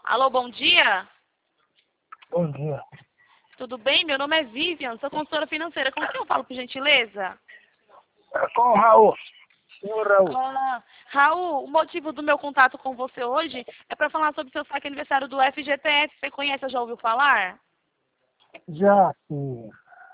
Alô, bom dia. Bom dia. Tudo bem? Meu nome é Vivian, sou consultora financeira. Com quem eu falo, por gentileza? É com o Raul. Senhor Raul. Raul, o motivo do meu contato com você hoje é para falar sobre seu saque aniversário do FGTS. Você conhece, já ouviu falar? Já, sim.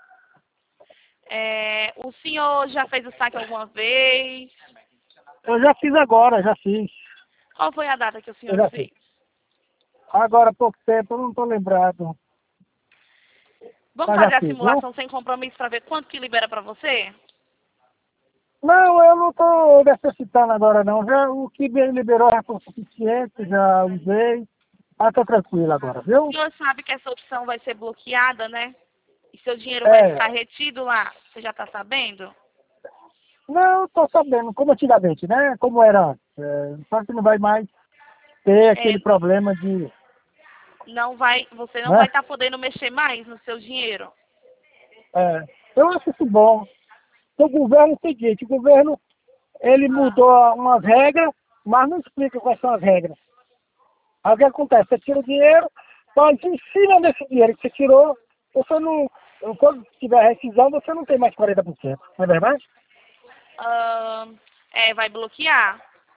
O senhor já fez o saque alguma vez? Eu já fiz agora, já fiz. Qual foi a data que o Eu senhor já fiz. fez? Agora há pouco tempo, eu não estou lembrado. Vamos Mas já fazer a fiz, viu? simulação sem compromisso para ver quanto que libera para você? Não, eu não estou necessitando agora não. Já, o que me liberou já foi suficiente, já usei. Ah, tô tranquilo agora, O viu? senhor sabe que essa opção vai ser bloqueada, né? E seu dinheiro vai É. ficar retido lá. Você já está sabendo? Não, estou sabendo, como antigamente, né? Como era antes. Só que não vai mais ter É, aquele problema de... você não vai Né? estar podendo mexer mais no seu dinheiro. É. Eu acho isso bom. O governo é o seguinte, o governo ele mudou umas regras, mas não explica quais são as regras. Aí o que acontece? Você tira o dinheiro, mas em cima desse dinheiro que você tirou, você não. Quando tiver rescisão, você não tem mais 40%. Não é verdade? Vai bloquear.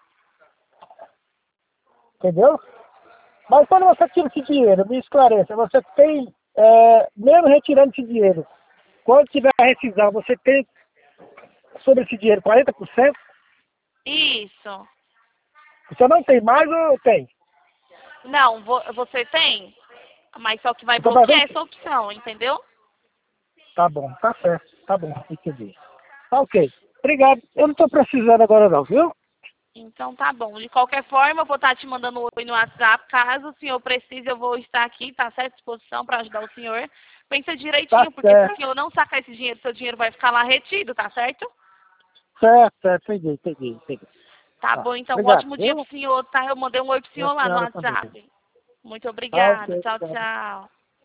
Entendeu? Mas quando você tira esse dinheiro, me esclareça, você tem, mesmo retirando esse dinheiro, quando tiver rescisão, você tem sobre esse dinheiro 40%? Isso. Você não tem mais ou tem? Não, você tem, mas só que vai Então vai bloquear ver. essa opção, entendeu? Tá bom, tá certo, tá bom, entendi. Tá ok. Obrigado. Eu não estou precisando agora não, viu? Então tá bom. De qualquer forma, eu vou estar te mandando um oi no WhatsApp. Caso o senhor precise, eu vou estar aqui, tá certo? À disposição para ajudar o senhor. Pensa Tá direitinho, porque se o certo, senhor não sacar esse dinheiro, seu dinheiro vai ficar lá retido, tá certo? certo, entendi. Tá Tá. bom, então um Obrigado, ótimo dia pro viu? senhor, tá? Eu mandei um oi pro E a senhor lá no senhora também. WhatsApp. Muito Tá obrigada. ok, Tchau, obrigado. tchau.